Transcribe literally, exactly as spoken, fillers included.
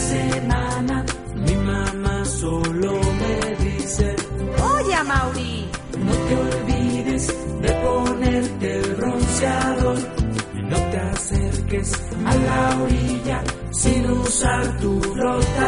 semana mi mamá solo me dice: oye, Amaury, no te olvides de ponerte el bronceador, no te acerques a la orilla sin usar tu flotador.